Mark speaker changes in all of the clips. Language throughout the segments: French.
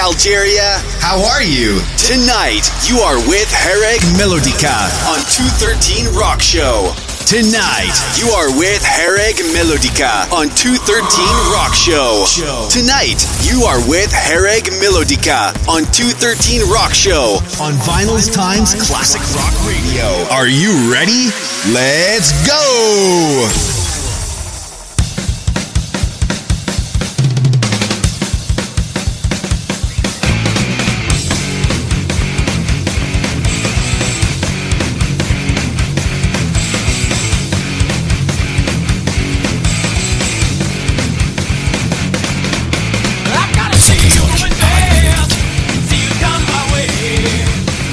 Speaker 1: Algeria.
Speaker 2: How are you?
Speaker 1: Tonight, you are with Hereg
Speaker 2: Melodica
Speaker 1: on 213 Rock Show.
Speaker 2: Tonight,
Speaker 1: you are with Hereg Melodica on 213 Rock Show. Tonight, you are with Hereg Melodica on 213 Rock Show
Speaker 2: on Vinyl's Times Classic Rock Radio. Are you ready? Let's go!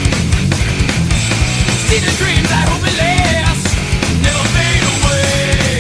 Speaker 3: See the dreams I hope it lasts, never fade away.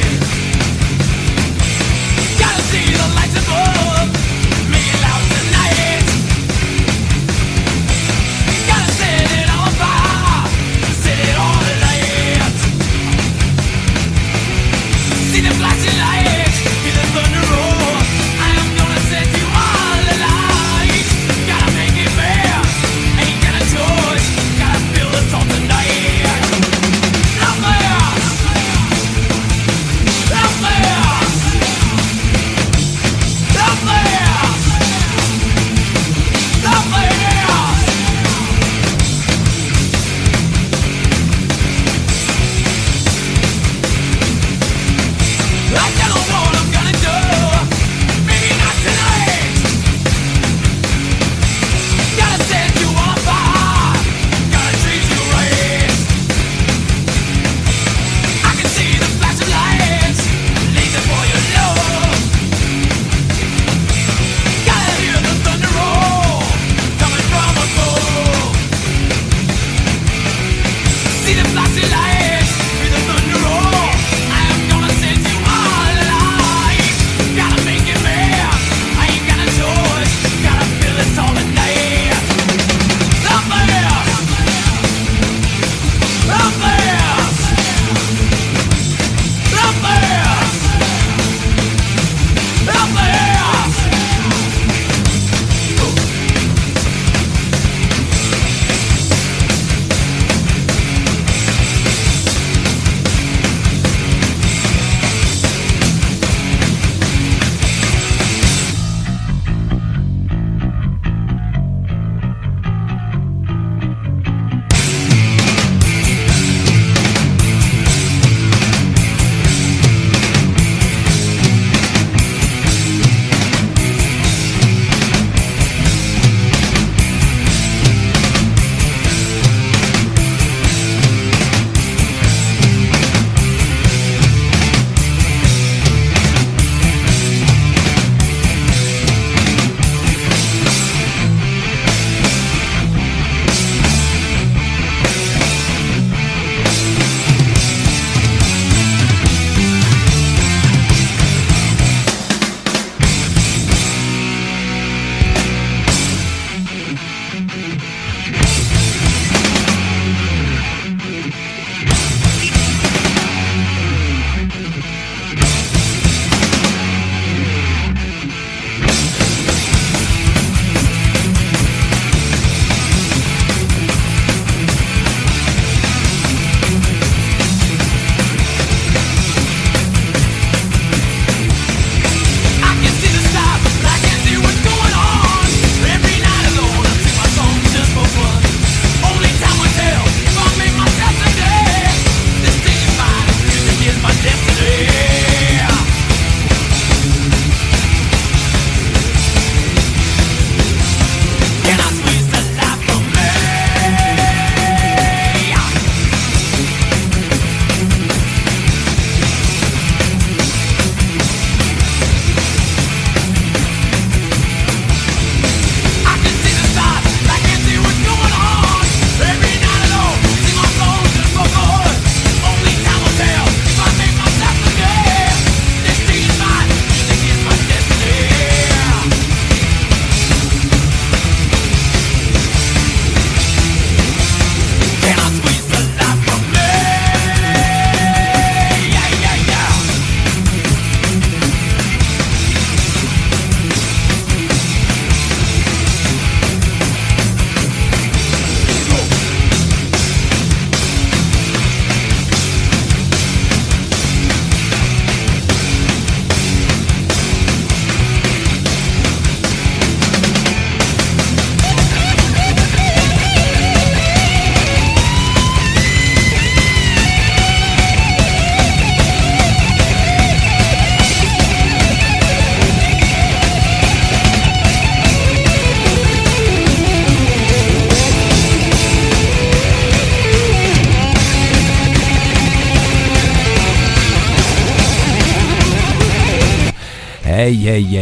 Speaker 3: Hey,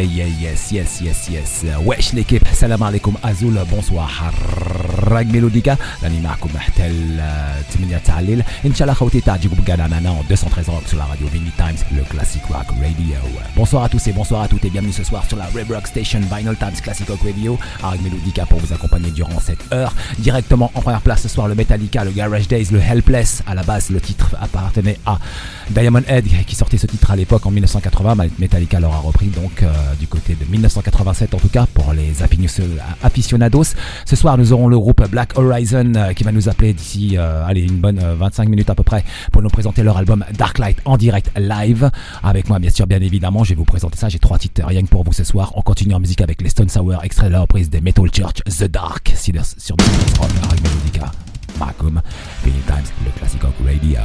Speaker 3: yes. Wesh l'équipe, salam alaikum Azul, bonsoir حرق ميلوديكا راني معكم حتى 8 تاع الليل ان شاء الله خوتي تعجبوا بقانا معنا en 213 rock sur la radio Vinny Times, le classic rock radio. Bonsoir à tous et bonsoir à toutes et bienvenue ce soir sur la Red Rock Station Vinyl Times Classic Rock Radio avec Melodica pour vous accompagner durant cette heure. Directement en première place ce soir le Metallica, le Garage Days, le Helpless. À la base le titre appartenait à Diamond Head qui sortait ce titre à l'époque en 1980. Metallica l'aura repris donc du côté de 1987 en tout cas pour les aficionados. Ce soir nous aurons le groupe Black Horizon qui va nous appeler d'ici une bonne 25 minutes à peu près pour nous présenter leur album Darklight en direct live. Avec moi bien évidemment je vais vous présenter ça. J'ai 3 titres rien que pour vous ce soir. On continue en musique avec les Stone Sour, extrait de la reprise des Metal Church The Dark sur The Rock avec Melodica. Malcolm, Vinny Times, le Classic Rock Radio.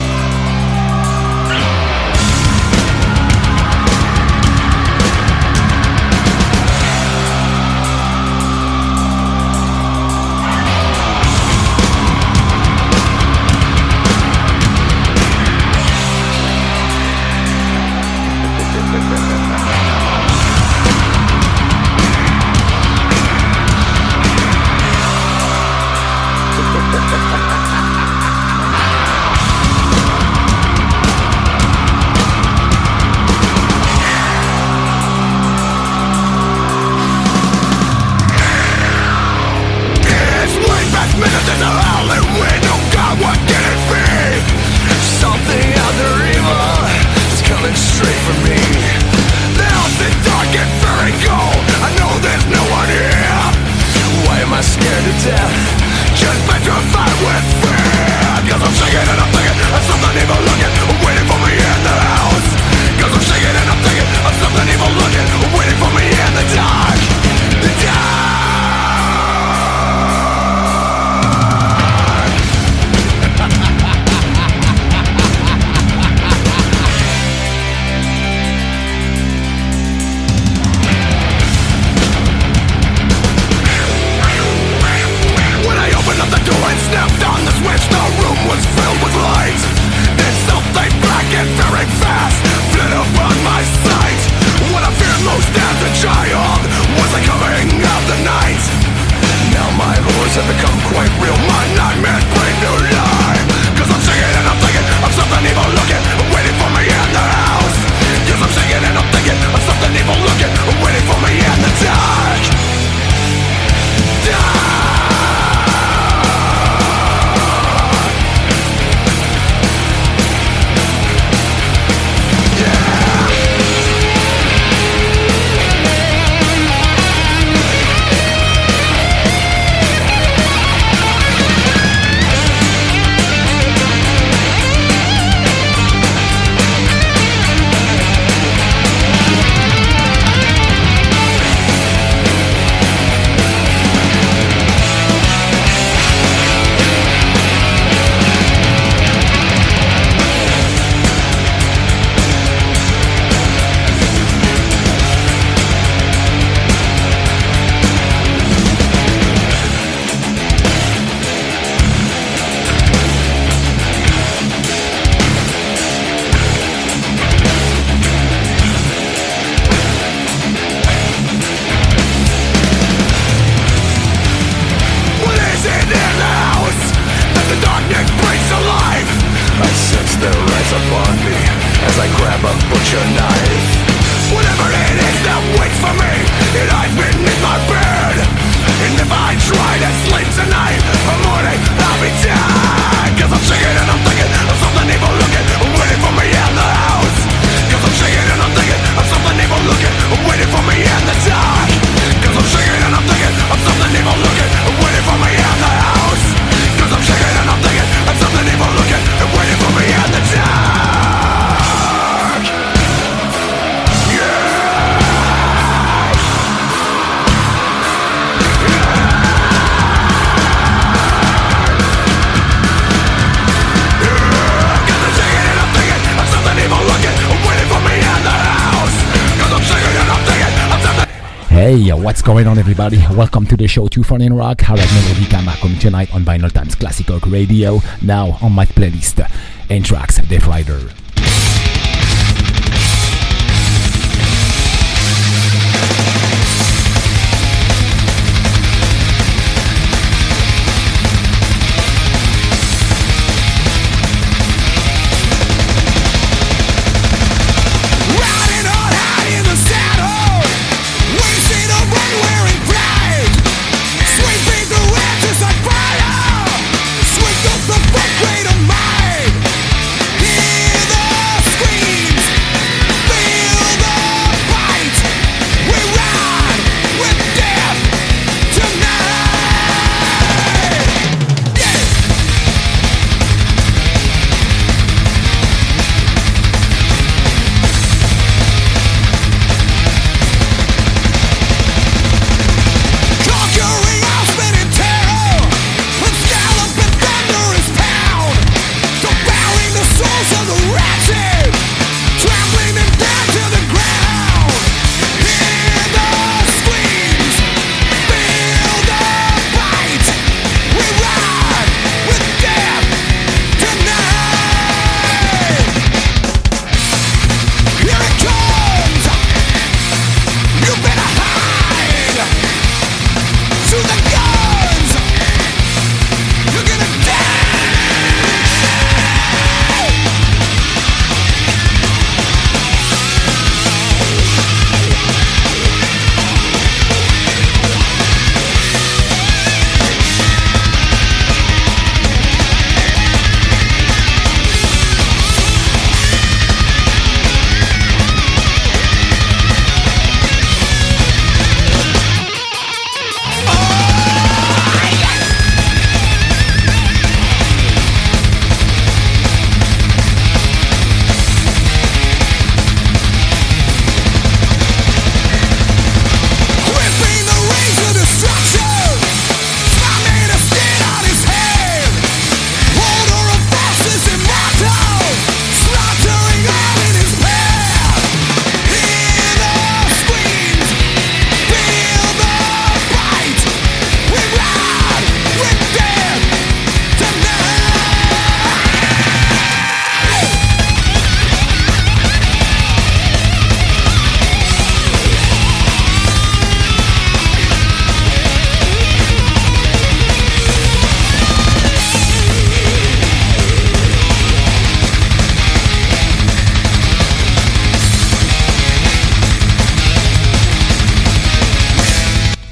Speaker 3: Hey, what's going on everybody? Welcome to the show 214 Rock. Harad Melodica Malcolm tonight on Vinyl Times Classic Rock Radio. Now on my playlist, Anthrax, Death Rider.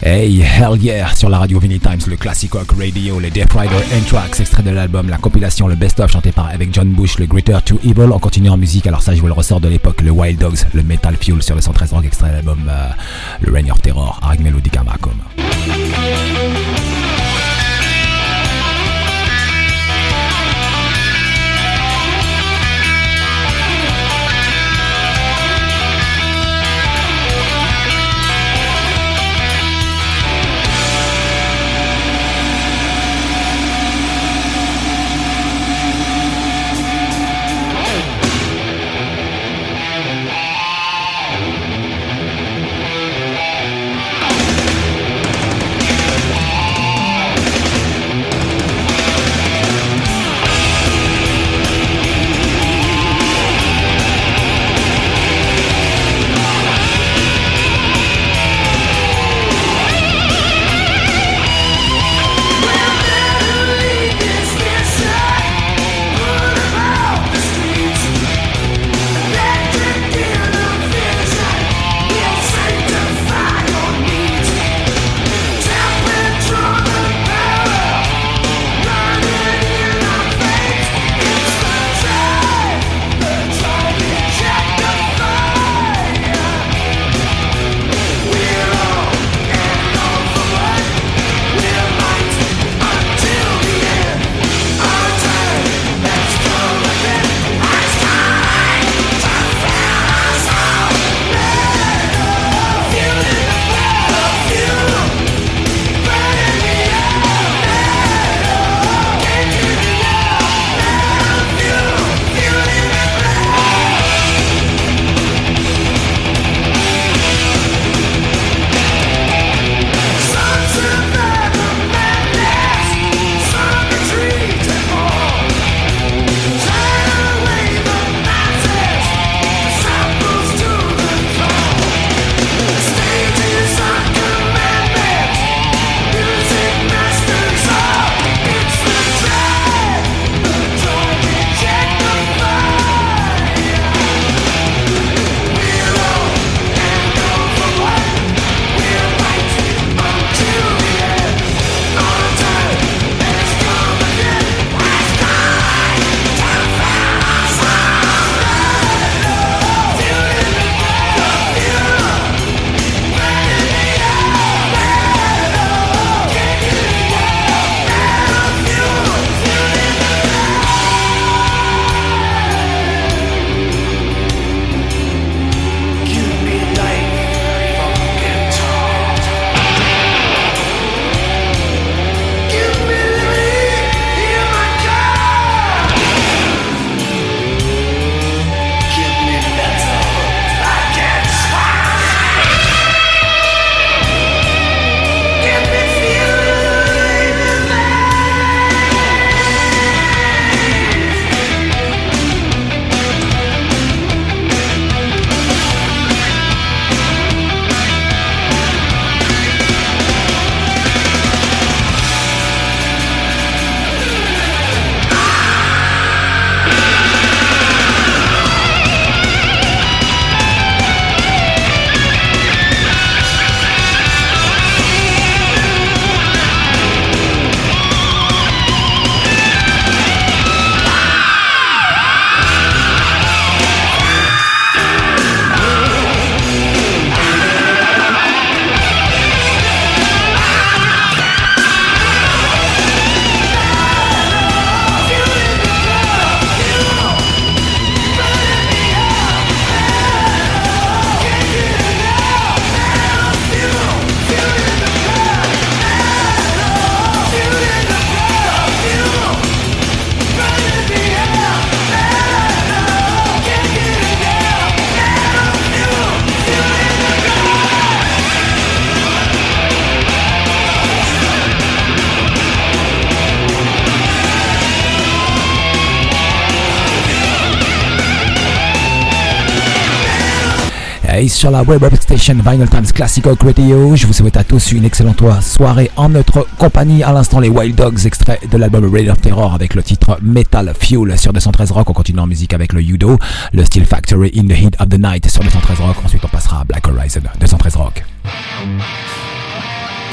Speaker 3: Hey, hell yeah, sur la radio Vinny Times, le Classic Rock Radio, les Death Rider N-Tracks, extrait de l'album, la compilation, le best-of chanté par avec John Bush, le Greater to Evil. On continue en musique, alors ça je vous le ressort de l'époque, le Wild Dogs, le Metal Fuel sur le 113 Rock, extrait de l'album, le Reign of Terror, Hareg Melodica Macom. Hey, sur la web station Vinyl Times Classic Rock Radio, je vous souhaite à tous une excellente soirée en notre compagnie. À l'instant, les Wild Dogs, extrait de l'album Reign of Terror avec le titre Metal Fuel sur 213 Rock. On continue en musique avec le Udo, le Steel Factory in the Heat of the Night sur 213 Rock. Ensuite, on passera à Black Horizon, 213 Rock.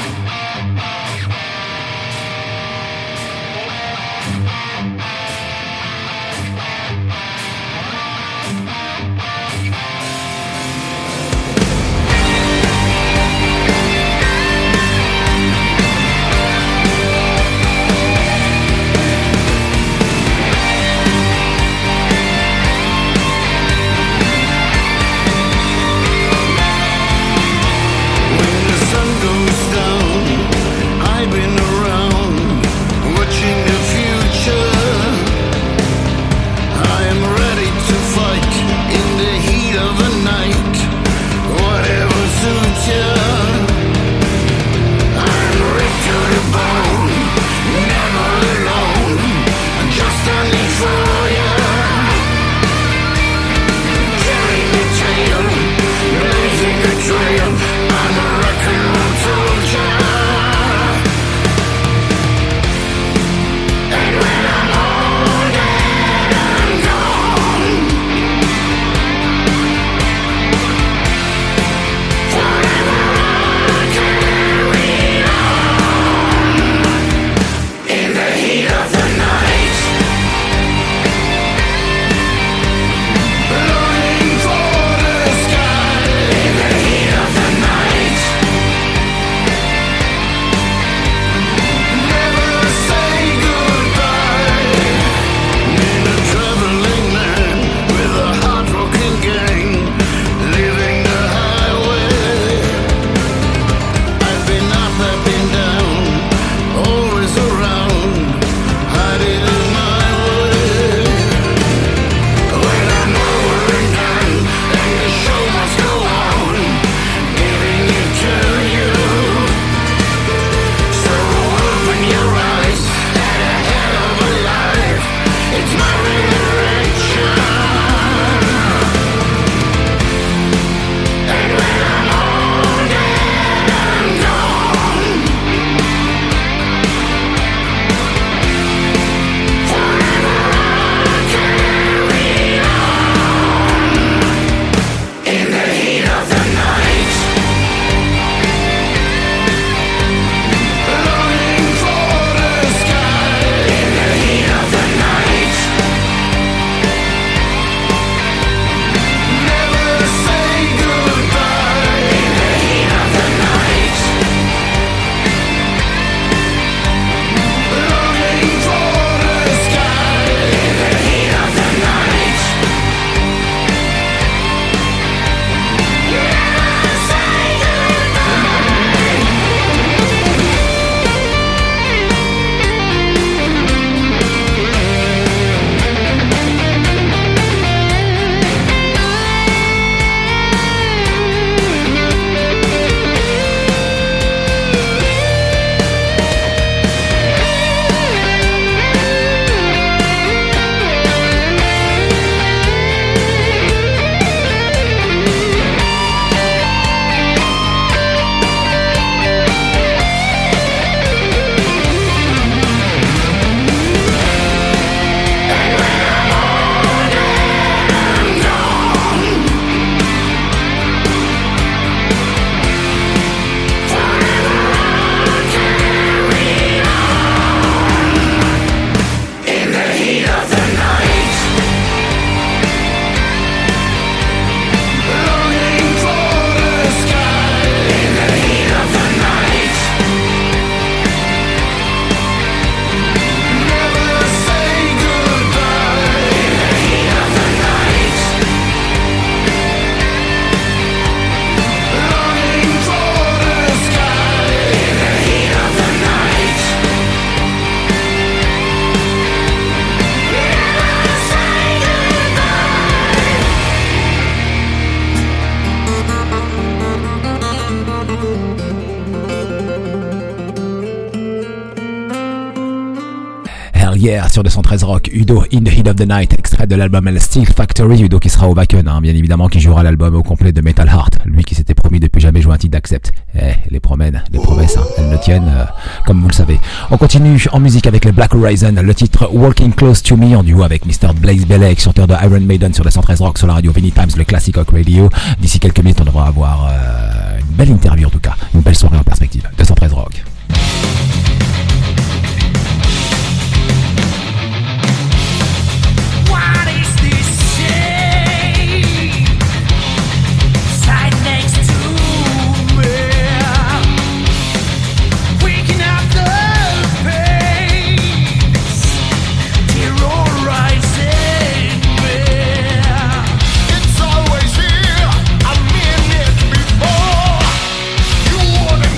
Speaker 3: hier sur 213 Rock, Udo In The Heat of the Night, extrait de l'album Steel Factory. Udo qui sera au Wacken, bien évidemment, qui jouera l'album au complet de Metal Heart. Lui qui s'était promis depuis jamais jouer un titre d'Accept. Les promesses, elles ne tiennent, comme vous le savez. On continue en musique avec les Black Horizon, le titre Walking Close to Me en duo avec Mr. Blaze Belek, chanteur de Iron Maiden sur 213 Rock, sur la radio Vinny Times, le Classic Rock Radio. D'ici quelques minutes, on devra avoir une belle interview en tout cas, une belle soirée en perspective. 213 Rock.
Speaker 4: Wanna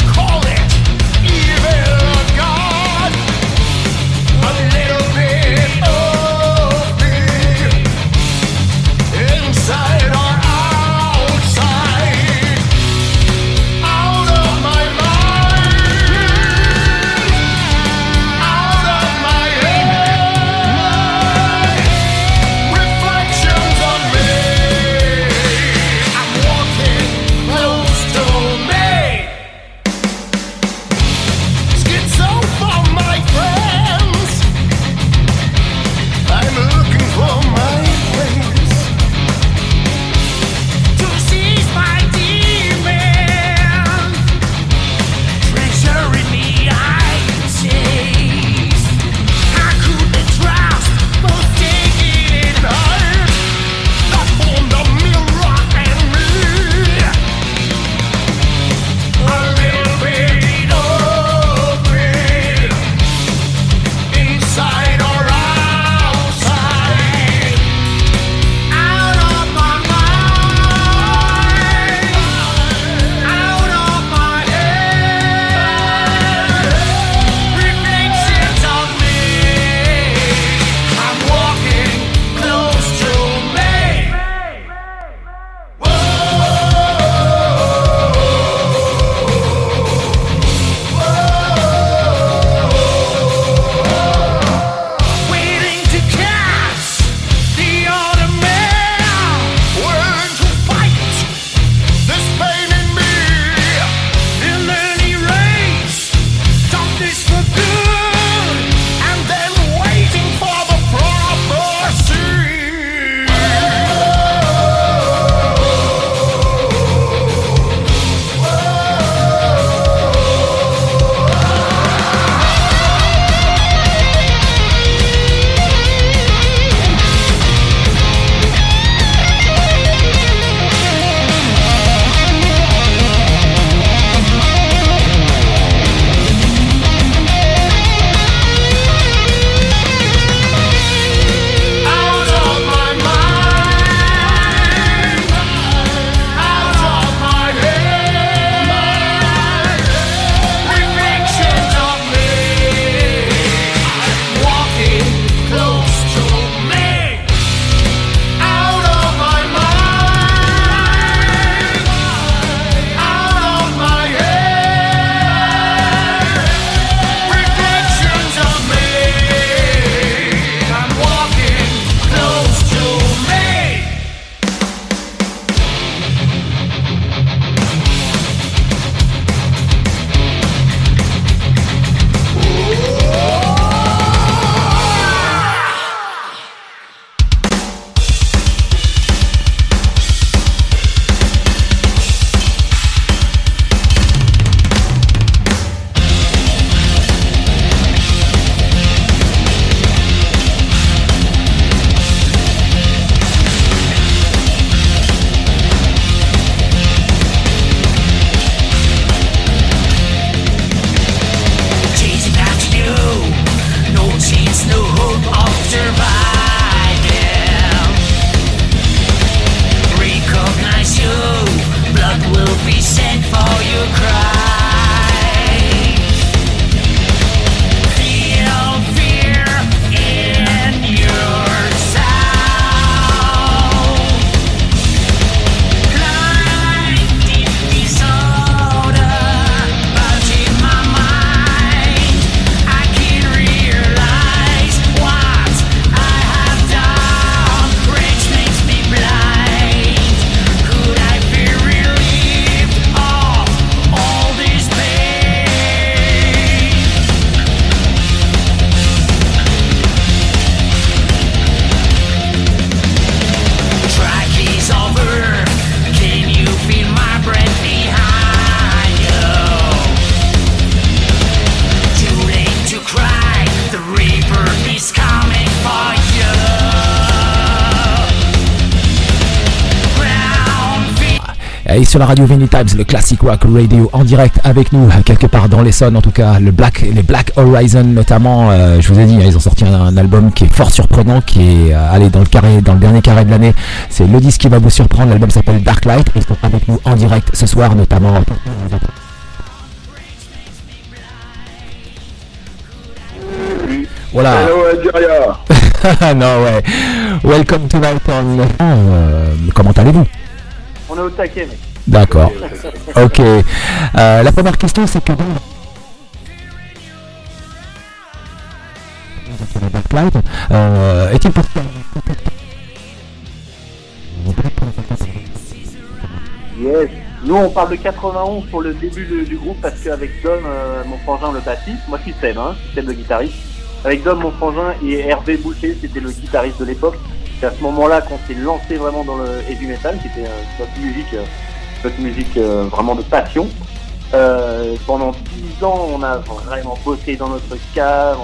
Speaker 3: Et sur la radio Vinny Times, le Classic Rock Radio en direct avec nous, quelque part dans l'Essonne en tout cas, les Black Horizon notamment. Je vous ai dit, ils ont sorti un album qui est fort surprenant, qui est allé dans le dernier carré de l'année. C'est le disque qui va vous surprendre. L'album s'appelle Dark Light. Ils sont avec nous en direct ce soir notamment. Voilà.
Speaker 4: Hello Algeria.
Speaker 3: Non, ouais. Welcome tonight on. Comment allez-vous?
Speaker 5: On est au taquet, mec.
Speaker 3: D'accord. Ok. La première question, c'est que est-il possible?
Speaker 5: Yes. Nous, on parle de 91 pour le début du groupe parce qu'avec Dom, mon frangin, le bassiste, moi je suis Seb, le guitariste. Avec Dom, mon frangin, et Hervé Boucher, c'était le guitariste de l'époque. C'est à ce moment-là qu'on s'est lancé vraiment dans le heavy metal, qui était notre musique vraiment de passion. Pendant 10 ans, on a vraiment bossé dans notre cave,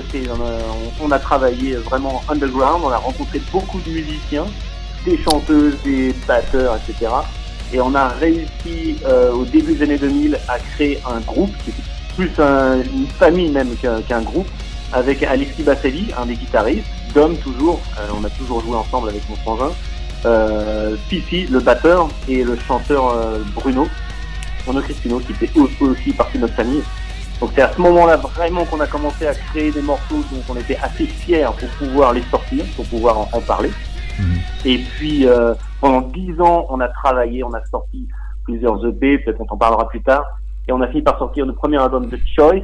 Speaker 5: on a travaillé vraiment underground, on a rencontré beaucoup de musiciens, des chanteuses, des batteurs, etc. Et on a réussi au début des années 2000 à créer un groupe, qui était plus une famille même qu'un groupe, avec Alexis Basselli, un des guitaristes, Dom toujours, on a toujours joué ensemble avec mon frangin, Fifi, le batteur, et le chanteur Bruno Cristino, qui fait aussi partie de notre famille. Donc c'est à ce moment-là vraiment qu'on a commencé à créer des morceaux dont on était assez fiers pour pouvoir les sortir, pour pouvoir en parler. Et puis pendant 10 ans, on a travaillé, on a sorti plusieurs EP, peut-être qu'on en parlera plus tard, et on a fini par sortir le premier album The Choice.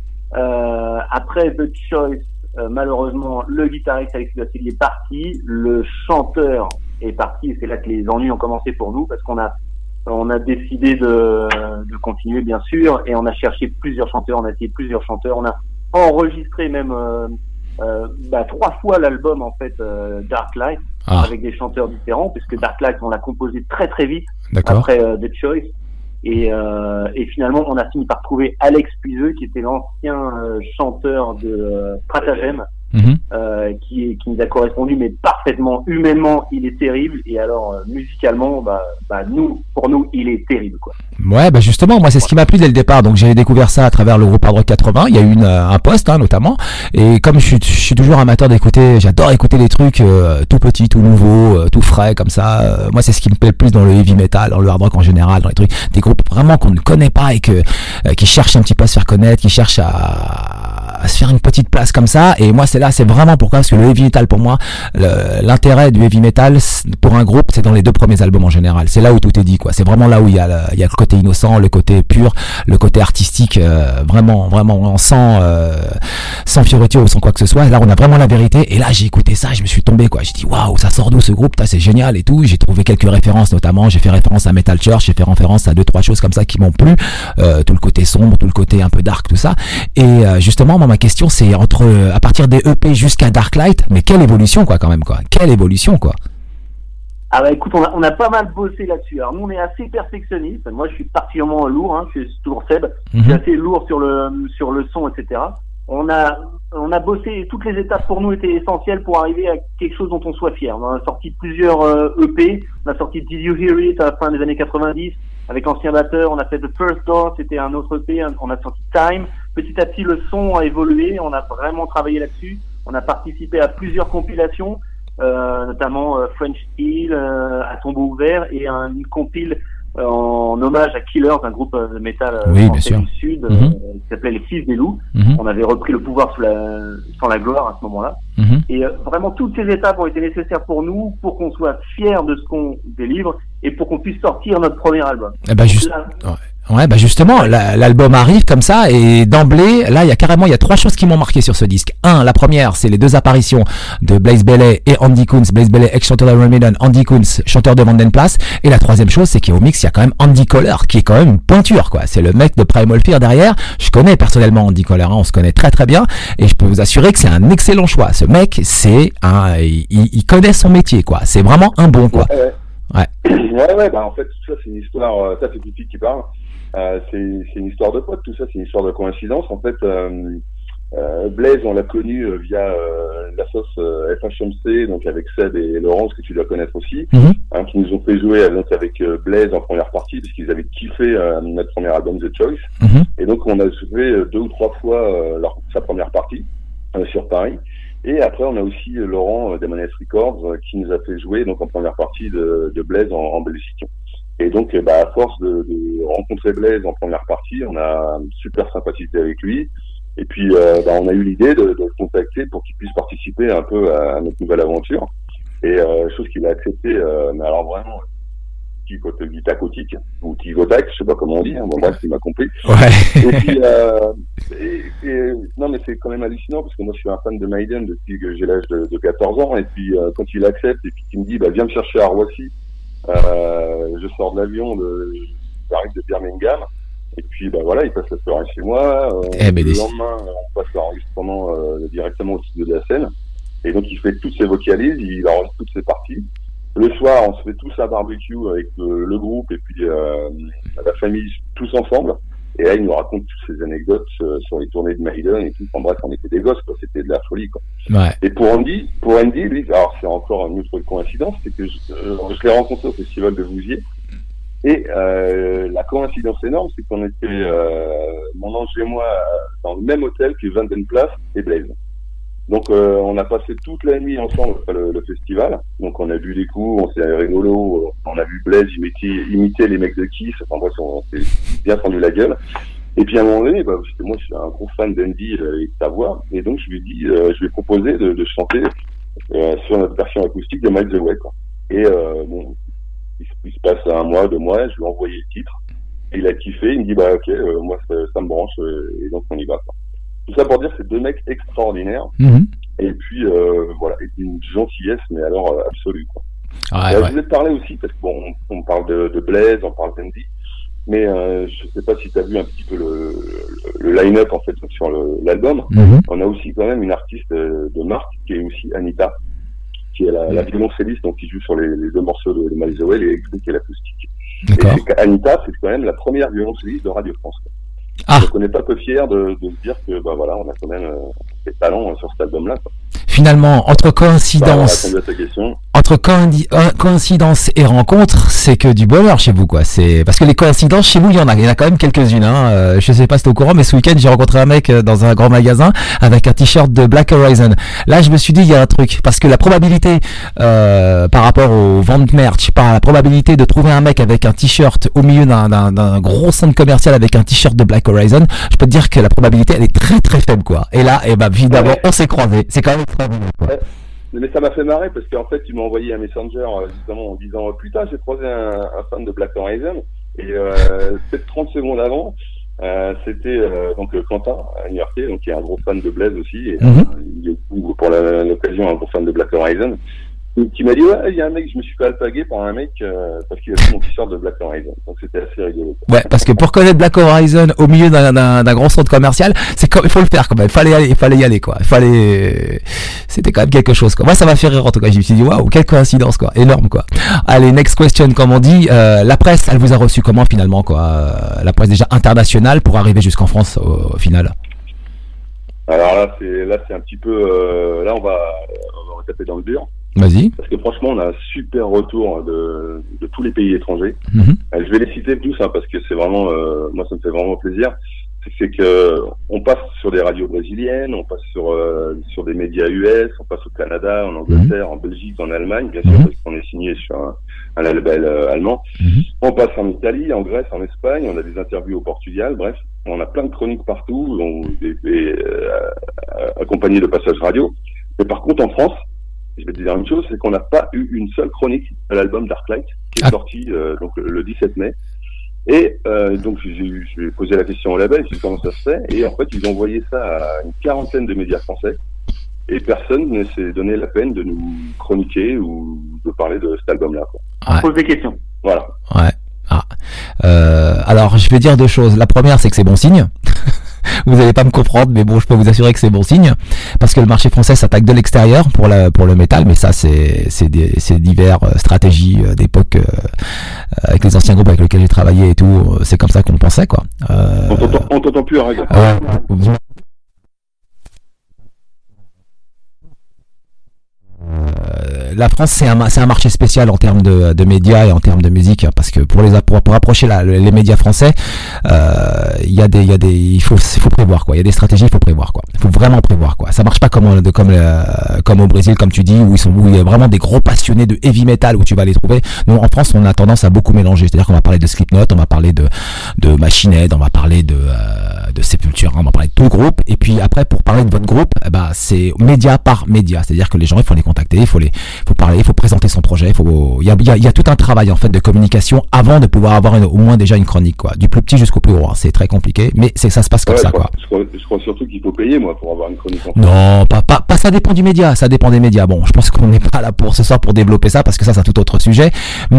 Speaker 5: Après The Choice, malheureusement, le guitariste Alexis Basselli est parti, le chanteur est parti, et c'est là que les ennuis ont commencé pour nous, parce qu'on a décidé de continuer, bien sûr, et on a cherché plusieurs chanteurs, on a essayé plusieurs chanteurs, on a enregistré même 3 fois l'album, en fait, Dark Light, avec des chanteurs différents, puisque Dark Light, on l'a composé très très vite, après The Choice. Et finalement, on a fini par trouver Alex Puiseux, qui était l'ancien chanteur de Stratagème, qui nous a correspondu, mais parfaitement. Humainement, il est terrible. Et alors, musicalement, pour nous, il est terrible, quoi.
Speaker 3: Ouais, justement, moi, c'est ce qui m'a plu dès le départ. Donc, j'ai découvert ça à travers le groupe Hard Rock 80. Il y a eu un post, notamment. Et comme je suis toujours amateur d'écouter, j'adore écouter des trucs tout petits, tout nouveaux, tout frais, comme ça. Moi, c'est ce qui me plaît le plus dans le heavy metal, dans le hard rock en général, dans les trucs, des groupes vraiment qu'on ne connaît pas et qui cherchent un petit peu à se faire connaître, qui cherchent à se faire une petite place comme ça. Et moi, c'est vraiment pourquoi, parce que le heavy metal, pour moi, l'intérêt du heavy metal pour un groupe, c'est dans les 2 premiers albums en général. C'est là où tout est dit, quoi. C'est vraiment là où il y a le côté innocent, le côté pur, le côté artistique, vraiment sans fioritures ou sans quoi que ce soit. Là, on a vraiment la vérité. Et là, j'ai écouté ça, je me suis tombé, quoi. J'ai dit, waouh, ça sort d'où ce groupe? C'est génial et tout. J'ai trouvé quelques références, notamment. J'ai fait référence à Metal Church, j'ai fait référence à 2-3 choses comme ça qui m'ont plu. Tout le côté sombre, tout le côté un peu dark, tout ça. Et justement, moi, ma question, c'est à partir des EP jusqu'à Dark Light, mais quelle évolution, quoi, quand même, quoi. Quelle évolution, quoi.
Speaker 5: Ah écoute, on a pas mal bossé là-dessus. Alors nous, on est assez perfectionniste. Moi, je suis particulièrement lourd, je suis toujours Seb. Je suis assez lourd sur le son, etc. On a bossé, toutes les étapes pour nous étaient essentielles pour arriver à quelque chose dont on soit fier. On a sorti plusieurs EP. On a sorti Did You Hear It à la fin des années 90 avec l'ancien batteur. On a fait The First Door, c'était un autre EP. On a sorti Time. Petit à petit, le son a évolué. On a vraiment travaillé là-dessus. On a participé à plusieurs compilations, notamment French Steel, à tombeau ouvert, et une compile en hommage à Killers, un groupe de métal français du Sud, qui s'appelait Les Fils des Loups. On avait repris le pouvoir sans la gloire à ce moment-là. Et vraiment, toutes ces étapes ont été nécessaires pour nous, pour qu'on soit fiers de ce qu'on délivre et pour qu'on puisse sortir notre premier album.
Speaker 3: Justement, l'album arrive comme ça, et d'emblée, là, il y a 3 choses qui m'ont marqué sur ce disque. La première, c'est les 2 apparitions de Blaze Bayley et Andy Kunz. Blaze Bayley, ex-chanteur de Iron Maiden, Andy Kunz, chanteur de Vandenplass. Et la 3e chose, c'est qu'au mix, il y a quand même Andy Coller, qui est quand même une pointure, quoi. C'est le mec de Primal Fear derrière. Je connais personnellement Andy Coller, on se connaît très très bien, et je peux vous assurer que c'est un excellent choix. Ce mec, il connaît son métier, quoi. C'est vraiment un bon, quoi.
Speaker 4: En fait, tout ça, c'est une histoire, ça, c'est Fifi qui parle. C'est une histoire de potes, tout ça, c'est une histoire de coïncidence. En fait, Blaise, on l'a connu via la sauce FHMC, donc avec Seb et Laurence, que tu dois connaître aussi, qui nous ont fait jouer donc avec Blaise en première partie, parce qu'ils avaient kiffé notre premier album The Choice. Et donc on a joué 2 ou 3 fois sa première partie sur Paris. Et après on a aussi Laurent d'Amanes Records qui nous a fait jouer donc en première partie de Blaise en Belgique. Et donc à force de rencontrer Blaise en première partie, on a super sympathisé avec lui. Et puis on a eu l'idée de le contacter pour qu'il puisse participer un peu à notre nouvelle aventure. Et chose qu'il a accepté, mais alors vraiment guitacotique ou tigotac, je sais pas comment on dit, bon bref, il m'a compris.
Speaker 3: Ouais.
Speaker 4: Et puis non mais c'est quand même hallucinant parce que moi je suis un fan de Maiden depuis que j'ai l'âge de 14 ans, et puis quand il accepte et puis qu'il me dit viens me chercher à Roissy, je sors de l'avion, j'arrive de Birmingham. Et puis voilà, il passe la soirée chez moi. Le lendemain, on passe l'enregistrement directement au studio de la scène. Et donc il fait toutes ses vocalises, il enregistre toutes ses parties. Le soir, on se fait tous un barbecue avec le groupe et puis la famille tous ensemble. Et là, il nous raconte toutes ces anecdotes sur les tournées de Maiden et tout. En bref, on était des gosses, quoi. C'était de la folie, quoi.
Speaker 3: Ouais.
Speaker 4: Et pour Andy, lui, alors c'est encore une autre coïncidence, c'est que je l'ai rencontré au festival de Vouziers. Et la coïncidence énorme, c'est qu'on était, mon ange et moi, dans le même hôtel que Van Den Plas et Blaise. Donc on a passé toute la nuit ensemble le festival. Donc on a bu des coups, on s'est rigolo, on a vu Blaise imiter les mecs de Kiss. Enfin bref, on s'est bien tendu la gueule. Et puis à un moment donné, parce que moi je suis un gros fan d'Andy et de sa voix, et donc je lui ai dit, je lui ai proposé de chanter sur notre version acoustique de Miles Away, quoi. Et il se passe 1 mois, 2 mois, je lui ai envoyé le titre, et il a kiffé, il me dit ok, moi ça me branche, et donc on y va, quoi. Tout ça pour dire que c'est 2 mecs extraordinaires, et puis voilà, et d'une gentillesse, mais alors absolue, quoi.
Speaker 3: Ouais,
Speaker 4: Je voulais te parler aussi, parce que on parle de Blaise, on parle d'Andy, mais je sais pas si tu as vu un petit peu le line-up en fait sur l'album. On a aussi quand même une artiste de marque qui est aussi Anita, qui est la violoncelliste, donc qui joue sur les 2 morceaux de Miles Away, l'électrique et l'acoustique.
Speaker 3: D'accord.
Speaker 4: Et Anita, c'est quand même la première violoncelliste de Radio France. Donc on n'est pas peu fiers de se dire que voilà, on a quand même des talents sur cet album-là, quoi.
Speaker 3: Finalement, entre coïncidence,
Speaker 4: répondu à ta question.
Speaker 3: Entre coïncidence et rencontre, c'est que du bonheur chez vous, quoi. C'est parce que les coïncidences chez vous, il y en a quand même quelques-unes. Je sais pas si t'es au courant, mais ce week-end j'ai rencontré un mec dans un grand magasin avec un t-shirt de Black Horizon. Là, je me suis dit il y a un truc, parce que la probabilité par rapport aux ventes merch, par la probabilité de trouver un mec avec un t-shirt au milieu d'un gros centre commercial avec un t-shirt de Black Horizon, je peux te dire que la probabilité elle est très très faible, quoi. Et là, évidemment, on s'est croisés. C'est quand même très bon, quoi.
Speaker 4: Mais ça m'a fait marrer parce qu'en fait, il m'a envoyé un messenger justement en disant putain, j'ai croisé un fan de Black Horizon, et peut-être 30 secondes avant, c'était donc Quentin, un New-Yorkais, donc qui est un gros fan de Blaise aussi, et il est pour l'occasion un gros fan de Black Horizon, qui m'a dit il y a un mec, je me suis fait alpaguer par un mec parce qu'il a pris mon t-shirt de Black Horizon, donc c'était assez rigolo, quoi.
Speaker 3: Ouais, parce que pour connaître Black Horizon au milieu d'un grand centre commercial, c'est comme, il faut le faire quand même, il fallait y aller, quoi. C'était quand même quelque chose, quoi. Moi ça m'a fait rire en tout cas, je me suis dit waouh, quelle coïncidence, quoi, énorme, quoi. Allez, next question, comme on dit. La presse, elle vous a reçu comment finalement, quoi? La presse déjà internationale pour arriver jusqu'en France au final.
Speaker 4: Alors là c'est un petit peu là on va taper dans le dur.
Speaker 3: Vas-y.
Speaker 4: Parce que franchement, on a un super retour de tous les pays étrangers. Je vais les citer tous, parce que c'est vraiment, moi, ça me fait vraiment plaisir. C'est que on passe sur des radios brésiliennes, on passe sur des médias US, on passe au Canada, en Angleterre, en Belgique, en Allemagne, bien sûr, parce qu'on est signé sur un label allemand. On passe en Italie, en Grèce, en Espagne, on a des interviews au Portugal, bref, on a plein de chroniques partout, accompagnées de passages radio. Mais par contre, en France, je vais te dire une chose, c'est qu'on n'a pas eu une seule chronique à l'album Darklight qui est sorti donc le 17 mai. Et donc j'ai posé la question au label, je sais comment ça se fait, et en fait ils ont envoyé ça à une 40aine de médias français, et personne ne s'est donné la peine de nous chroniquer ou de parler de cet album-là, quoi.
Speaker 5: On pose des questions.
Speaker 4: Voilà.
Speaker 3: Ouais. Alors je vais dire 2 choses. La première, c'est que c'est bon signe. Vous n'allez pas me comprendre, mais bon, je peux vous assurer que c'est bon signe, parce que le marché français s'attaque de l'extérieur pour le métal, mais ça c'est divers stratégies d'époque avec les anciens groupes avec lesquels j'ai travaillé et tout, c'est comme ça qu'on pensait, quoi.
Speaker 4: On t'entend plus, arrête.
Speaker 3: la France c'est un marché spécial en termes de médias et en termes de musique, parce que pour approcher les médias français, il faut prévoir quoi. Il y a des stratégies, il faut prévoir quoi. Il faut vraiment prévoir quoi. Ça marche pas comme au Brésil comme tu dis où il y a vraiment des gros passionnés de heavy metal où tu vas les trouver. Nous en France on a tendance à beaucoup mélanger, c'est-à-dire qu'on va parler de Slipknot, on va parler de Machine Head, on va parler de Sepultura, on va parler de tout le groupe, et puis après pour parler de votre groupe, c'est média par média, c'est-à-dire que les gens il faut les contacter, il faut parler, il faut présenter son projet, il y a tout un travail en fait de communication avant de pouvoir avoir au moins déjà une chronique quoi, du plus petit jusqu'au plus gros, c'est très compliqué, mais ça se passe comme ça quoi.
Speaker 4: Je crois surtout qu'il faut payer moi pour avoir une chronique.
Speaker 3: Non, pas ça dépend du média, ça dépend des médias. Bon, je pense qu'on n'est pas là pour ce soir pour développer ça parce que ça c'est un tout autre sujet,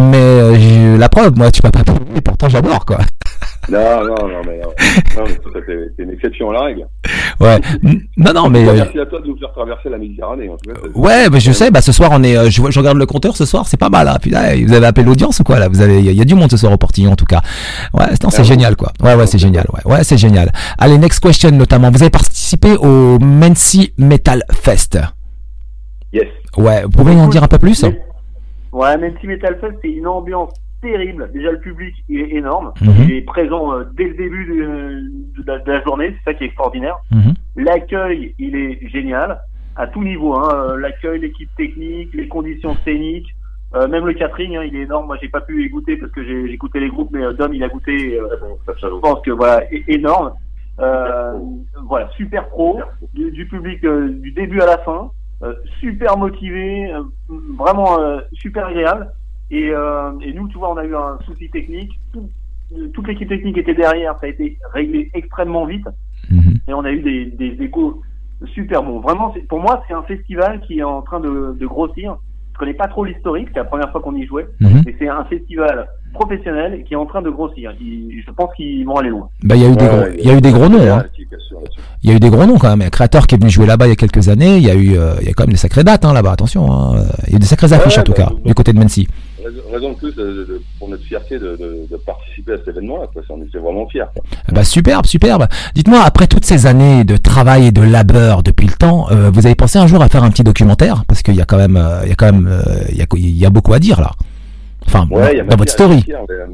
Speaker 3: mais la preuve, moi tu m'as pas payé, pourtant j'adore quoi.
Speaker 4: Non, mais c'est une exception à la règle.
Speaker 3: Ouais. Non, mais.
Speaker 4: Merci à toi de nous faire traverser la Méditerranée. En tout cas,
Speaker 3: ouais, mais je sais, ce soir on est, je regarde le compteur ce soir, c'est pas mal, là. Putain, vous avez appelé l'audience ou quoi, là? Il y a du monde ce soir au Portillon, en tout cas. Ouais, non, c'est génial, quoi. Ouais, c'est génial, ouais, c'est génial. Allez, next question, notamment. Vous avez participé au Mency Metal Fest.
Speaker 4: Yes.
Speaker 3: Ouais, vous pouvez en dire un peu plus?
Speaker 5: Ouais, Mency Metal Fest, c'est une ambiance terrible. Déjà, le public, il est énorme. Il est présent dès le début de la journée. C'est ça qui est extraordinaire. L'accueil, il est génial à tout niveau. L'accueil, l'équipe technique, les conditions scéniques, même le catering, il est énorme. Moi, j'ai pas pu y goûter parce que j'ai goûté les groupes, mais Dom, il a goûté. Je pense que voilà, énorme. Voilà, super pro du public du début à la fin. Super motivé, vraiment super agréable. Et nous, tu vois, on a eu un souci technique. Toute l'équipe technique était derrière. Ça a été réglé extrêmement vite. Et on a eu des échos super bons. Vraiment, pour moi, c'est un festival qui est en train de grossir. Je connais pas trop l'historique. C'est la première fois qu'on y jouait. Et c'est un festival professionnel qui est en train de grossir. Je pense qu'ils vont aller loin.
Speaker 3: Bah, il y a eu des gros noms. Hein. Il y a eu des gros noms quand même. Il y a un créateur qui est venu jouer là-bas il y a quelques années. Il y a quand même des sacrées dates là-bas. Attention. Il y a eu des sacrées affiches en tout cas du côté de Mency.
Speaker 4: Raison de plus pour notre fierté de participer à cet événement-là. On était vraiment fiers.
Speaker 3: Bah, superbe. Dites-moi, après toutes ces années de travail et de labeur depuis le temps, vous avez pensé un jour à faire un petit documentaire? Parce qu'il y a quand même, il y a beaucoup à dire là. Enfin, dans votre story.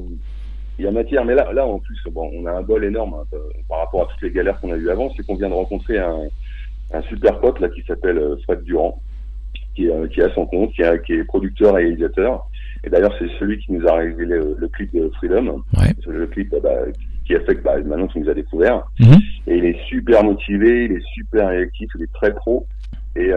Speaker 4: Il y a matière, mais là en plus, on a un bol énorme par rapport à toutes les galères qu'on a eues avant. C'est qu'on vient de rencontrer un super pote là qui s'appelle Fred Durand, qui est à son compte, qui est producteur et réalisateur. Et d'ailleurs, c'est celui qui nous a révélé le clip de Freedom. Ouais. Le clip qui a fait que maintenant tu nous as découvert. Et il est super motivé, il est super réactif, il est très pro. Et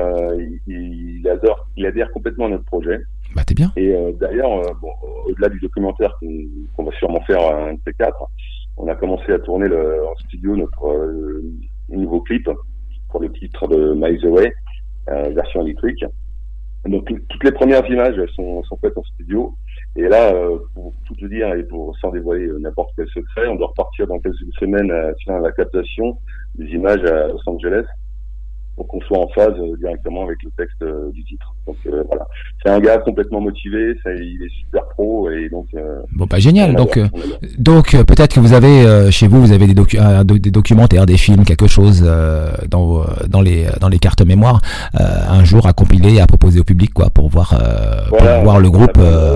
Speaker 4: il adhère complètement à notre projet.
Speaker 3: Bah, t'es bien.
Speaker 4: Et d'ailleurs, au-delà du documentaire qu'on va sûrement faire un de ces quatre, on a commencé à tourner en studio notre nouveau clip pour le titre de Miles Away, version électrique. Donc toutes les premières images elles sont faites en studio. Et là, pour tout te dire et sans dévoiler n'importe quel secret, on doit repartir dans quelques semaines à la captation des images à Los Angeles, pour qu'on soit en phase directement avec le texte du titre. Donc voilà, c'est un gars complètement motivé, il est super pro et donc.
Speaker 3: Bon bah génial. Donc peut-être que vous avez chez vous avez des documentaires, des films, quelque chose dans les cartes mémoire un jour à compiler et à proposer au public quoi pour voir le groupe.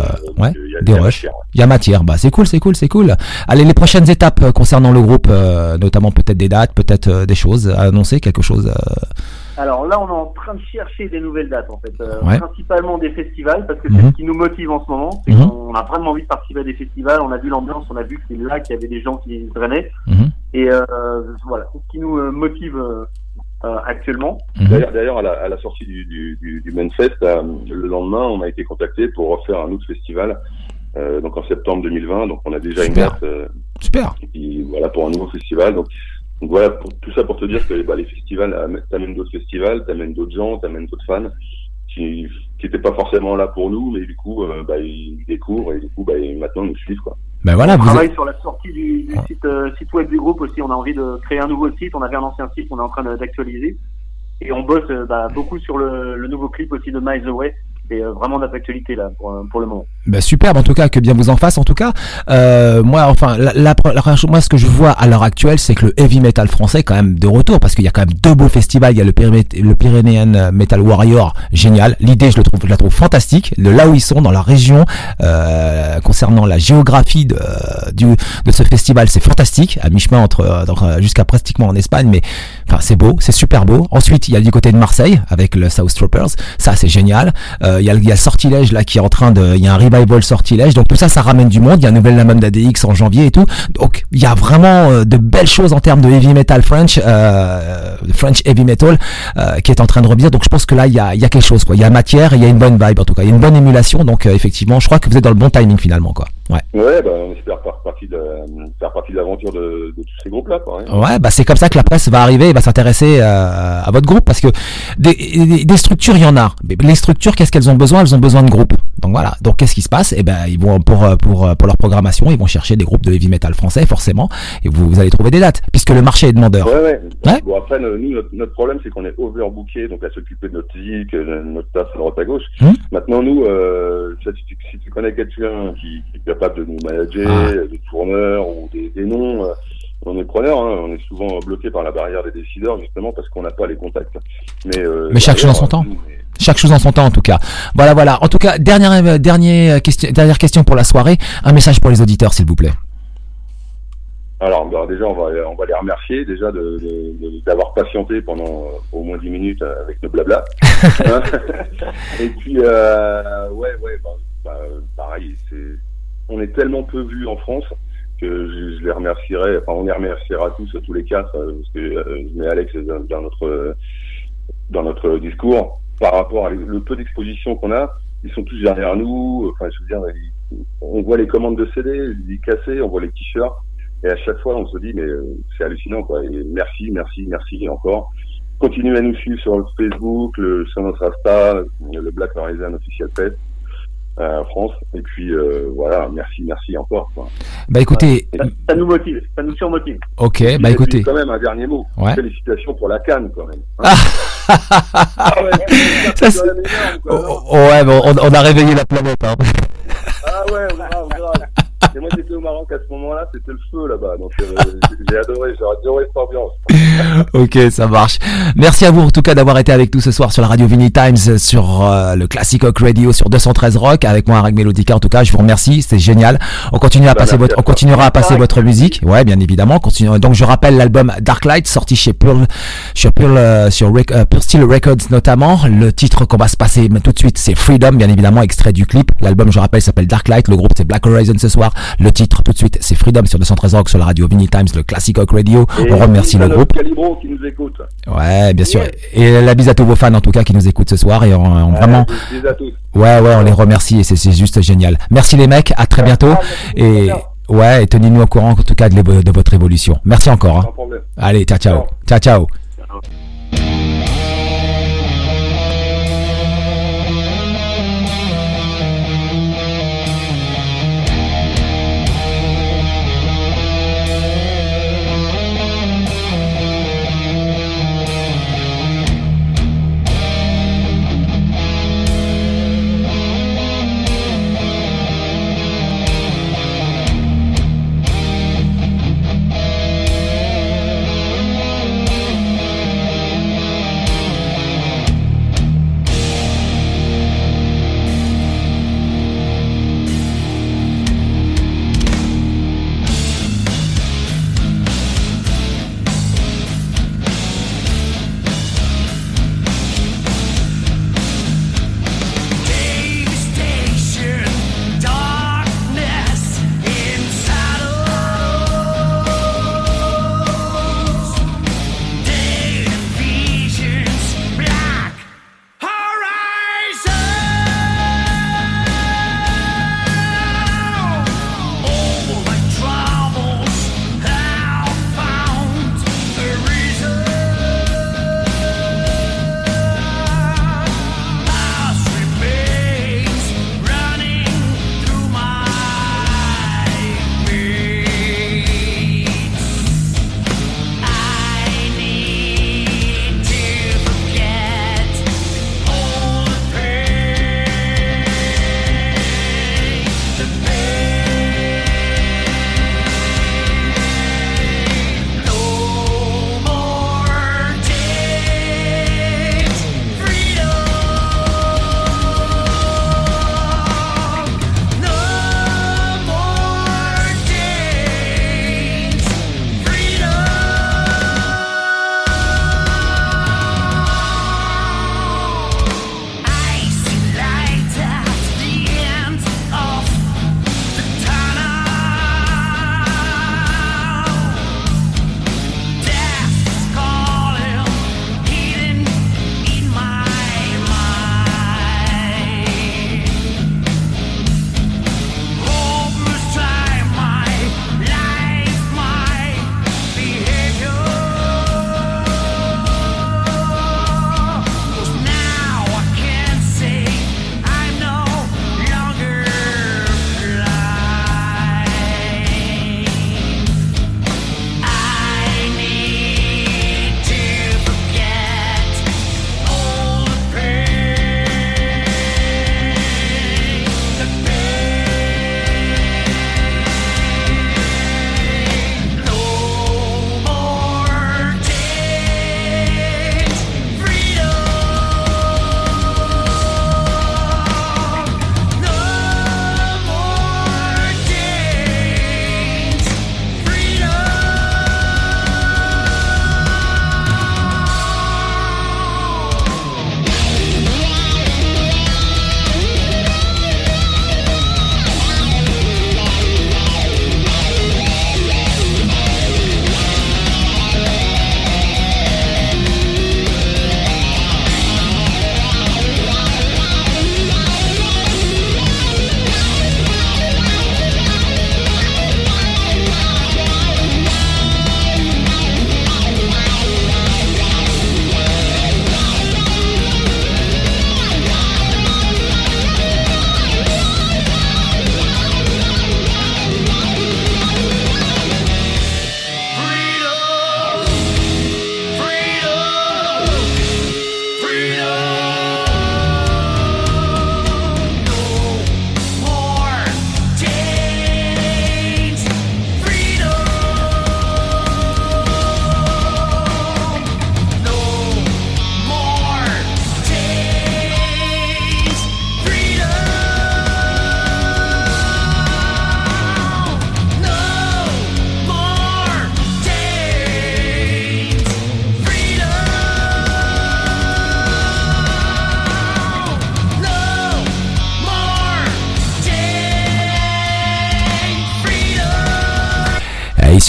Speaker 3: Des rushs. Il y a matière. Bah c'est cool. Allez, les prochaines étapes concernant le groupe, notamment peut-être des dates, peut-être des choses à annoncer, quelque chose.
Speaker 5: Alors là, on est en train de chercher des nouvelles dates, en fait. Principalement des festivals, parce que c'est ce qui nous motive en ce moment. C'est qu'on a vraiment envie de participer à des festivals. On a vu l'ambiance, on a vu que c'est là qu'il y avait des gens qui drainaient. Et voilà, c'est ce qui nous motive actuellement.
Speaker 4: D'ailleurs, à la sortie du Manfest, le lendemain, on a été contacté pour refaire un autre festival. Donc en septembre 2020. Donc on a déjà une date.
Speaker 3: Super.
Speaker 4: Et puis voilà, pour un nouveau festival. Donc voilà, tout ça pour te dire que les festivals t'amènent d'autres festivals, t'amènent d'autres gens, t'amènent d'autres fans qui n'étaient pas forcément là pour nous, mais du coup ils découvrent et du coup maintenant ils nous suivent quoi.
Speaker 3: Ben voilà,
Speaker 5: on travaille sur la sortie du site web du groupe aussi. On a envie de créer un nouveau site. On avait un ancien site qu'on est en train d'actualiser et on bosse beaucoup sur le nouveau clip aussi de Miles Away. C'est vraiment d'actualité là pour le moment.
Speaker 3: Bah superbe en tout cas, que bien vous en fasse en tout cas. Moi enfin moi ce que je vois à l'heure actuelle, c'est que le heavy metal français est quand même de retour, parce qu'il y a quand même deux beaux festivals. Il y a le Pyrénéen Metal Warrior, génial. L'idée je la trouve fantastique. De là où ils sont dans la région, concernant la géographie de ce festival, c'est fantastique, à mi-chemin entre jusqu'à pratiquement en Espagne, mais enfin c'est beau, c'est super beau. Ensuite il y a du côté de Marseille avec le South Troopers, ça c'est génial. Il y a le Sortilège là qui est en train il y a un revival Sortilège, donc tout ça ramène du monde. Il y a un nouvel album d'ADX en janvier et tout, donc il y a vraiment de belles choses en termes de heavy metal French heavy metal qui est en train de revenir. Donc je pense que là il y a quelque chose quoi, il y a matière, il y a une bonne vibe en tout cas, il y a une bonne émulation, donc effectivement je crois que vous êtes dans le bon timing finalement quoi. Ouais,
Speaker 4: on espère faire partie de l'aventure de tous ces groupes-là, quoi. Hein.
Speaker 3: Ouais, bah c'est comme ça que la presse va arriver et va s'intéresser à votre groupe, parce que des structures, il y en a. Mais les structures, qu'est-ce qu'elles ont besoin? Elles ont besoin de groupes. Donc voilà. Donc qu'est-ce qui se passe? Eh ben ils vont pour leur programmation, ils vont chercher des groupes de heavy metal français forcément, et vous allez trouver des dates, puisque le marché est demandeur.
Speaker 4: Ouais. Bon après nous notre problème c'est qu'on est overbooké, donc à s'occuper de notre musique, notre taf à droite à gauche. Maintenant nous, si tu connais quelqu'un qui est capable de nous manager, des tourneurs ou des noms, on est preneur, hein. On est souvent bloqué par la barrière des décideurs justement parce qu'on n'a pas les contacts. Mais
Speaker 3: chaque chose en son temps. Chaque chose en son temps en tout cas. Voilà. En tout cas, dernière question pour la soirée. Un message pour les auditeurs s'il vous plaît.
Speaker 4: Alors déjà on va les remercier déjà d'avoir patienté pendant au moins 10 minutes avec nos blabla. Et puis pareil, on est tellement peu vus en France que je les remercierai, on les remerciera tous les quatre, parce que je mets Alex dans notre discours par rapport à le peu d'exposition qu'on a. Ils sont tous derrière nous, je veux dire, on voit les commandes de CD, les cassés, on voit les t-shirts, et à chaque fois on se dit mais c'est hallucinant quoi. Et merci encore. Continuez à nous suivre sur le Facebook, sur notre Insta, le Black Horizon Official Fest France, et puis voilà, merci encore quoi.
Speaker 3: Bah écoutez,
Speaker 5: ça nous motive, ça nous surmotive.
Speaker 3: Ok,
Speaker 4: et
Speaker 3: bah écoutez,
Speaker 4: quand même un dernier mot.
Speaker 3: Ouais.
Speaker 4: Félicitations pour la CAN quand même.
Speaker 3: Ça, c'est énorme, ouais, bon, on a réveillé la planète. Hein.
Speaker 4: Ah ouais, grave. Et moi j'étais au Maroc à ce moment-là, c'était le feu là-bas, donc j'ai adoré cette ambiance.
Speaker 3: Ok, ça marche. Merci à vous en tout cas d'avoir été avec nous ce soir sur la radio Vinny Times, sur le Classic Rock Radio, sur 213 Rock, avec moi Hareg Melodica. En tout cas, je vous remercie, c'était génial. On continuera à passer votre musique. Ouais, bien évidemment. Donc je rappelle l'album Darklight, sorti chez Pure Steel Records notamment. Le titre qu'on va se passer tout de suite, c'est Freedom, bien évidemment, extrait du clip. L'album, je rappelle, s'appelle Darklight. Le groupe, c'est Black Horizon ce soir. Le titre tout de suite, c'est Freedom sur 213 Rock, sur la radio Vinny Times, le Classic Rock Radio.
Speaker 4: Et
Speaker 3: on remercie le groupe.
Speaker 4: Calibro qui nous écoute.
Speaker 3: Ouais, bien sûr. Et la bise à tous vos fans en tout cas qui nous écoutent ce soir, et on vraiment.
Speaker 4: Bis à tous.
Speaker 3: Ouais, on les remercie et c'est juste génial. Merci les mecs, à très bientôt. Et ouais, et tenez-nous au courant en tout cas de votre évolution. Merci encore. Hein. Allez, ciao.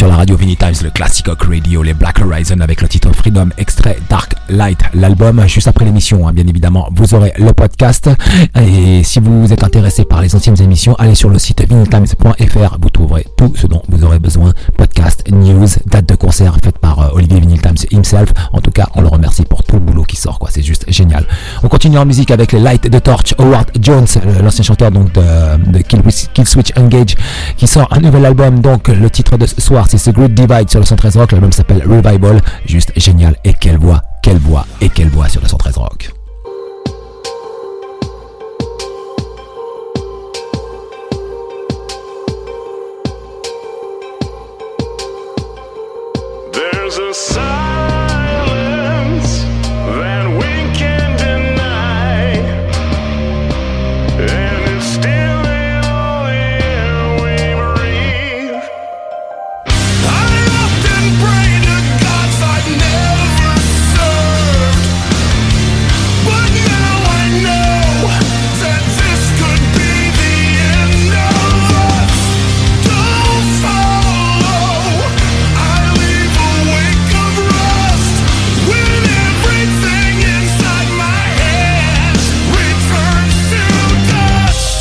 Speaker 3: sur la radio Vinny Times, le classic rock radio, les Black Horizon avec le titre Freedom, extrait Dark Light, l'album. Juste après l'émission, hein, bien évidemment, vous aurez le podcast. Et si vous êtes intéressé par les anciennes émissions, allez sur le site vinyltimes.fr. Vous trouverez tout ce dont vous aurez besoin. Podcast, news, date de concert faite par Olivier Vinyl Times himself. En tout cas, on le remercie pour tout le boulot qui sort, quoi. C'est juste génial. On continue en musique avec les Light the Torch, Howard Jones, l'ancien chanteur donc de Killswitch Engage, qui sort un nouvel album. Donc le titre de ce soir, c'est The Great Divide sur le 113 Rock. L'album s'appelle Revival. Juste génial. Et quelle voix sur le 113 Rock.
Speaker 6: There's a silence that we can deny, and it's still in all the air we breathe. I often pray to gods I've never served, but now I know that this could be the end of us. Don't follow, I leave a wake of rust when everything inside my hands returns to dust.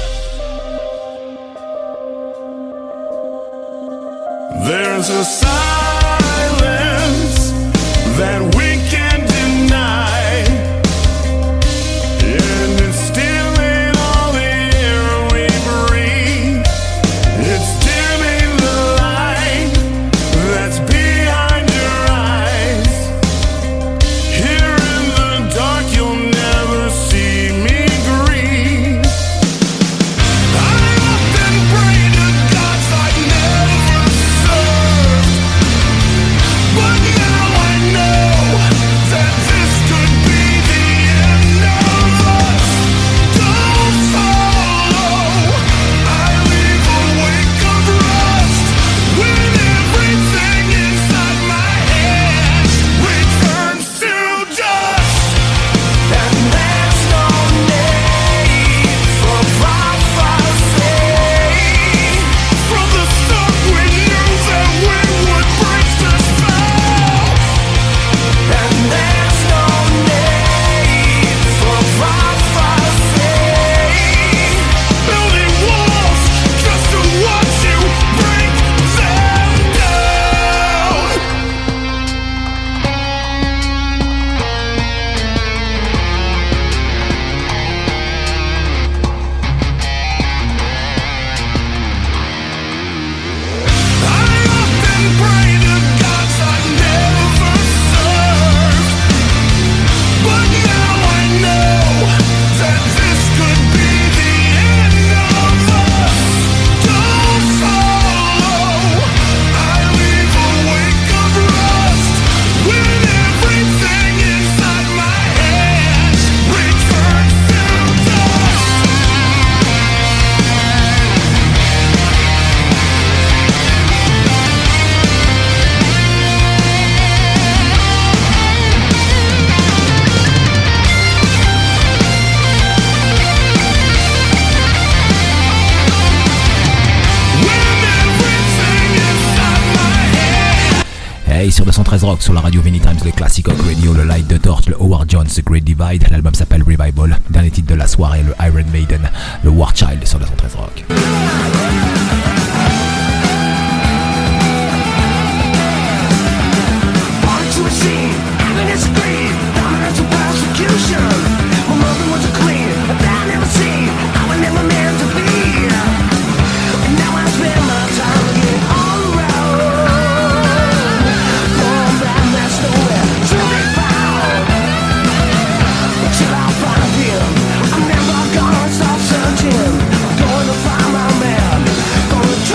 Speaker 6: There's a silence that we can't deny, and it's still in all the air we breathe. It's dimming the light that's behind your eyes. Here in the dark you'll never see me grieve. I often pray to gods I've never served, but now I know that this could be the end of us. Don't follow, I leave a wake of rust when everything inside my hands returns to dust. And there's no need for prophecy. From the start we knew that we would break the spell. And there's no need for prophecy. Building walls just to watch you break them down. I often pray to gods I've never served, but now I know that this could be the end of us. Don't follow, I leave a wake of rust when everything inside my hands returns to dust.
Speaker 3: Hey, sur le 113 Rock, sur la radio Vinny Times, le classic rock radio, le Light the Torch, le Howard Jones, The Great Divide. L'album s'appelle Revival. Dernier titre de la soirée, le Iron Maiden, le War Child sur le 113 Rock.
Speaker 7: Born to a scene, having a scream, dominance and persecution. My mother was a queen, a I never seen, I was never meant to be. And now I spend my time again on the road. Going back, that's nowhere to be found. Till I find him, I'm never gonna stop searching. Going to find my man, gonna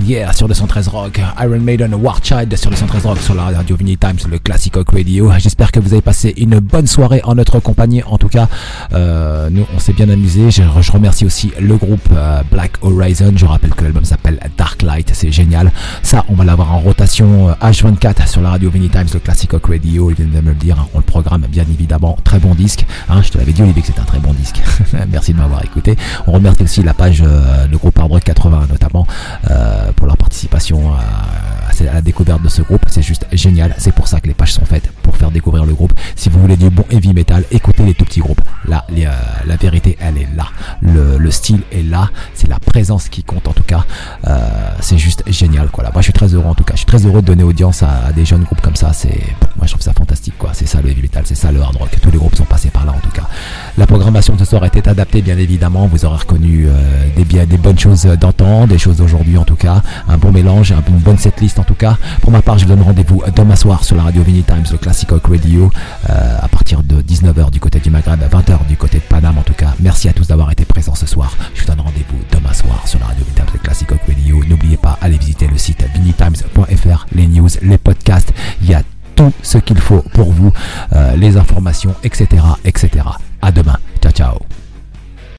Speaker 3: yeah, sur le 113 Rock. Iron Maiden, War Child sur le 113 Rock, sur la radio Vinyl Times, le Classic Rock Radio. J'espère que vous avez passé une bonne soirée en notre compagnie. En tout cas, nous, on s'est bien amusé. Je remercie aussi le groupe Black Horizon. Je rappelle que l'album s'appelle Dark Light. C'est génial. Ça, on va l'avoir en rotation H24 sur la radio Vinyl Times, le Classic Rock Radio. Ils viennent de me le dire. On le programme, bien évidemment. Très bon disque. Je te l'avais dit, Olivier, que c'était un très bon disque. Merci de m'avoir écouté. On remercie aussi la page le groupe Arbre 80 notamment pour leur participation à la découverte de ce groupe. C'est juste génial. C'est pour ça que les pages sont faites, pour faire découvrir le groupe. Si vous voulez du bon heavy metal, écoutez les tout petits groupes. Là, la vérité, elle est là. Le style est là. C'est la présence qui compte en tout cas. C'est juste génial quoi. Là, moi je suis très heureux en tout cas. Je suis très heureux de donner audience à des jeunes groupes comme ça. Moi je trouve ça fantastique quoi. C'est ça le heavy metal, c'est ça le hard rock. Tous les groupes sont passés par là en tout cas. La programmation de ce soir était adaptée bien évidemment. Vous aurez reconnu des bonnes choses d'antan, des choses d'aujourd'hui en tout cas. Un bon mélange, une bonne setlist en tout cas. Pour ma part, je vous donne rendez-vous demain soir sur la radio Vinyl Times, le Classic Rock Radio, à partir de 19h du côté du Maghreb, à 20h du côté de Paname en tout cas. Merci à tous d'avoir été présents ce soir. Je vous donne rendez-vous demain soir sur la radio Vinyl Times, le Classic Rock Radio. N'oubliez pas, allez visiter le site vinyltimes.fr, les news, les podcasts. Il y a tout ce qu'il faut pour vous, les informations, etc., etc. À demain. Ciao, ciao.